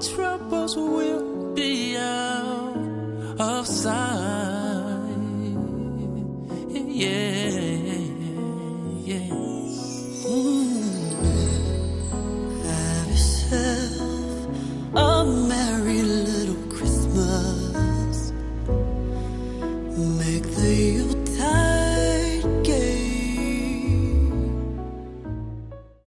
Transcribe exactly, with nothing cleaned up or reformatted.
troubles will be out of sight. Yeah, yeah. Mm. Have yourself a merry little Christmas. Make the